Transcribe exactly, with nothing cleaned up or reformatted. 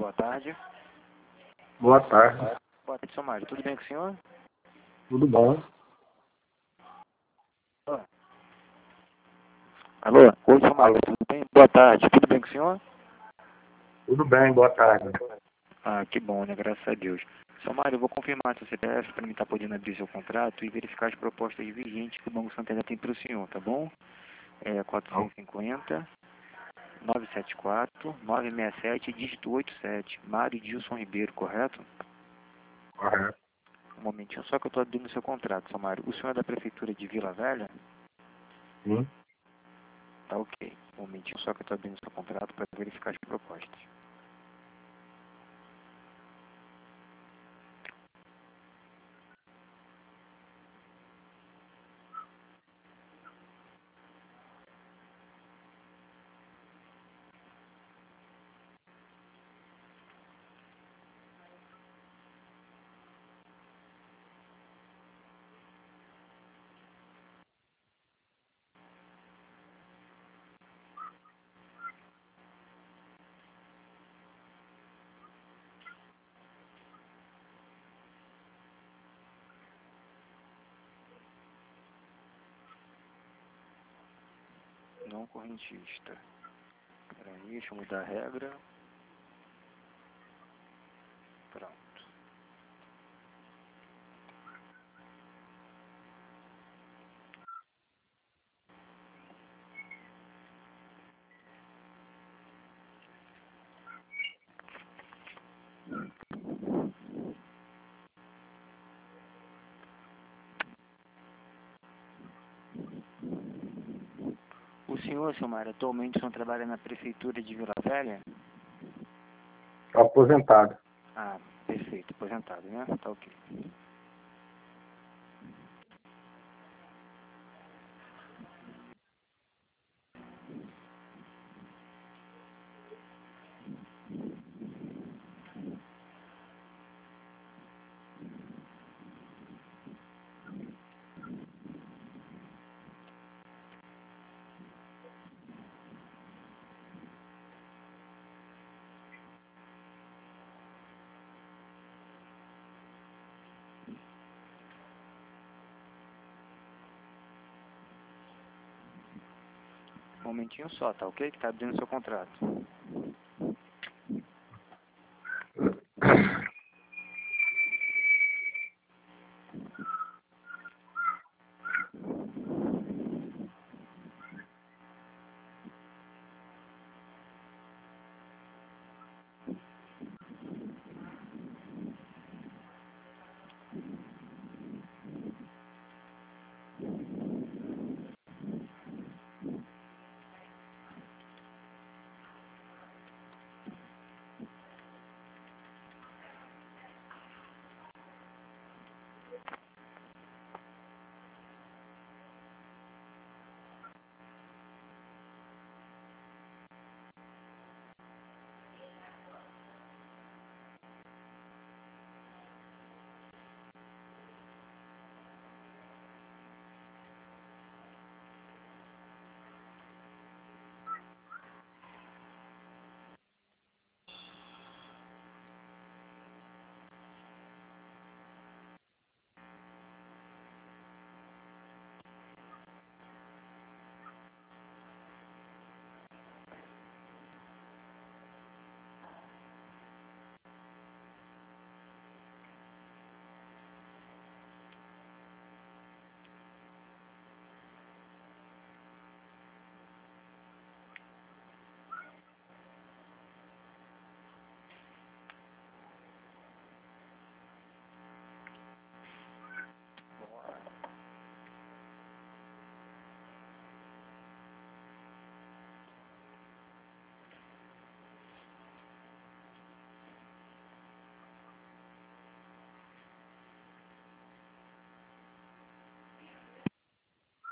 boa tarde. Boa tarde. Boa tarde, seu Mário. Tudo bem com o senhor? Tudo bom? Alô? Alô? Oi, seu Mário. Tudo bem? Boa tarde. Tudo bem com o senhor? Tudo bem, boa tarde. Ah, que bom, né? Graças a Deus. Seu Mário, eu vou confirmar seu C P F para mim estar podendo abrir seu contrato e verificar as propostas vigentes que o Banco Santander tem para o senhor, tá bom? É quatrocentos e cinquenta, novecentos e setenta e quatro, novecentos e sessenta e sete, dígito oitenta e sete. Mário Dilson Ribeiro, correto? Correto. Um momentinho só que eu estou abrindo seu contrato, seu Mário. O senhor é da Prefeitura de Vila Velha? Sim. Tá ok. Um momentinho só que eu estou abrindo seu contrato para verificar as propostas. Não correntista. Peraí, deixa eu mudar a regra. Pronto. O senhor, seu Mário, atualmente o senhor trabalha na Prefeitura de Vila Velha? Aposentado. Ah, perfeito. Aposentado, né? Tá ok. Um momentinho só, tá ok? Que tá abrindo seu contrato.